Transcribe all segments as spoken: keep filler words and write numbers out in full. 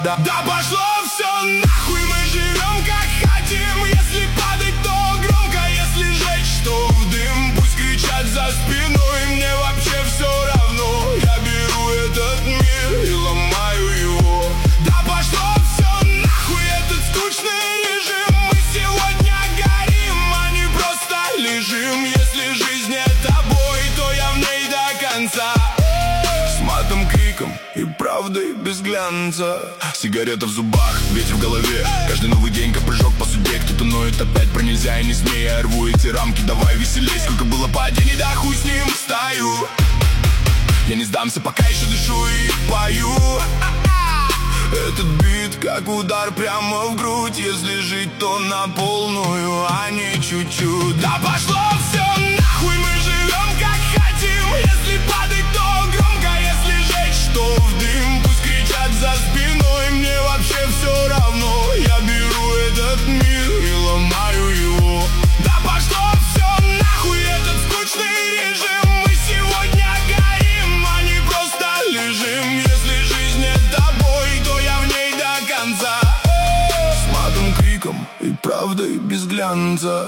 Да, да пошло все нахуй, мы живем как хотим. Если падать, то громко, если жечь, то в дым. Пусть кричат за спиной, мне вообще все равно. Я беру этот мир и ломаю его. Да пошло все нахуй, этот скучный режим. Мы сегодня горим, а не просто лежим. Если жизнь это бой, то я в ней до конца. С матом, криком и правдой без глянца. Сигарета в зубах, ветер в голове. Каждый новый день как прыжок по суде. Кто-то ноет опять про нельзя и не смей. Я рву эти рамки, давай веселей. Сколько было падений, да хуй с ним, стою. Я не сдамся, пока еще дышу и пою. Этот бит как удар прямо в грудь. Если жить, то на полную, а не чуть-чуть. Да пошло все нахуй, мы живем как хотим. Если падать, то громко, если жечь, то в дым. Пусть кричат за спиной, мне вообще все равно. Я беру этот мир и ломаю его. Да пошло все нахуй, этот скучный режим. Мы сегодня горим, а не просто лежим. Если жизнь это бой, то я в ней до конца. С матом, криком и правдой без глянца.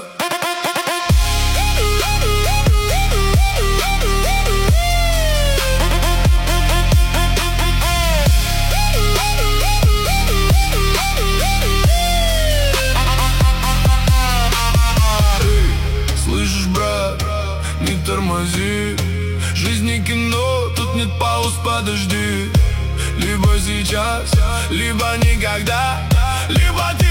Тормози, жизнь не кино, тут нет пауз, подожди. Либо сейчас, либо никогда, либо ты